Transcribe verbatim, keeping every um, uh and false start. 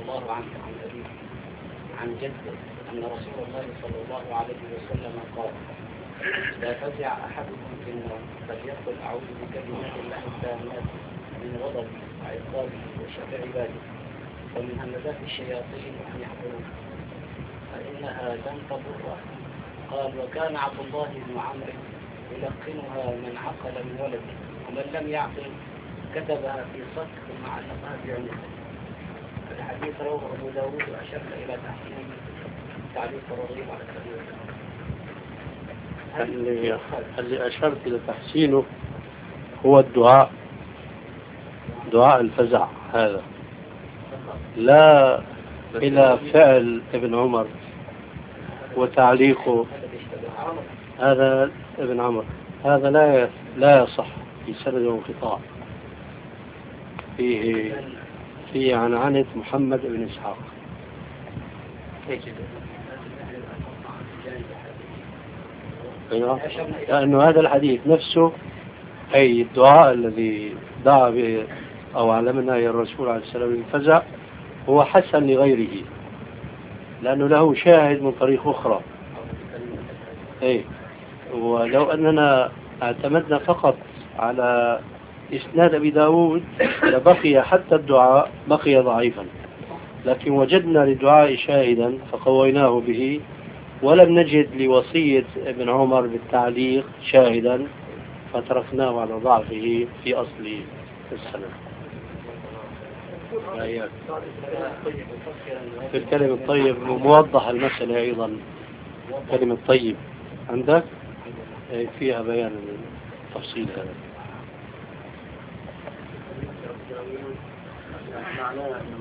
الله عنه عن أبيه عن جده أن رسول الله صلى الله عليه وسلم قال: لا فزع أحدكم في النوم فليقل أعوذ بكلمات الله التامات من غضبه وعقابه وشر عباده ومن همزات الشياطين أن يحضرون فإنها لن تضره. قال: وكان عبد الله بن عمرو يلقنها من عقل من ولده، ومن لم يعقل كتبها في صك ثم علقها في عنقه. الحديث رواه أبو داود وأشار إلى تحسين تعليق الرغيب على اللي, اللي أشرت إلى تحسينه هو الدعاء، دعاء الفزع هذا، لا إلى فعل ابن عمر وتعليقه. هذا ابن عمر هذا لا لا يصح، في سند انقطاع، فيه فيه عنعنة محمد بن إسحاق. لأنه هذا الحديث نفسه، أي الدعاء الذي دعا به أو علمنا يا الرسول عليه السلام الفزع، هو حسن لغيره لأنه له شاهد من طريق أخرى. أي ولو أننا اعتمدنا فقط على إسناد أبي داود لبقي حتى الدعاء بقي ضعيفا، لكن وجدنا للدعاء شاهدا فقويناه به، ولم نجد لوصية ابن عمر بالتعليق شاهدا فتركناه على ضعفه في أصل السنة. في الكلمة الطيب موضح المسألة أيضا. كلمة طيب عندك فيها بيان التفصيل هذا.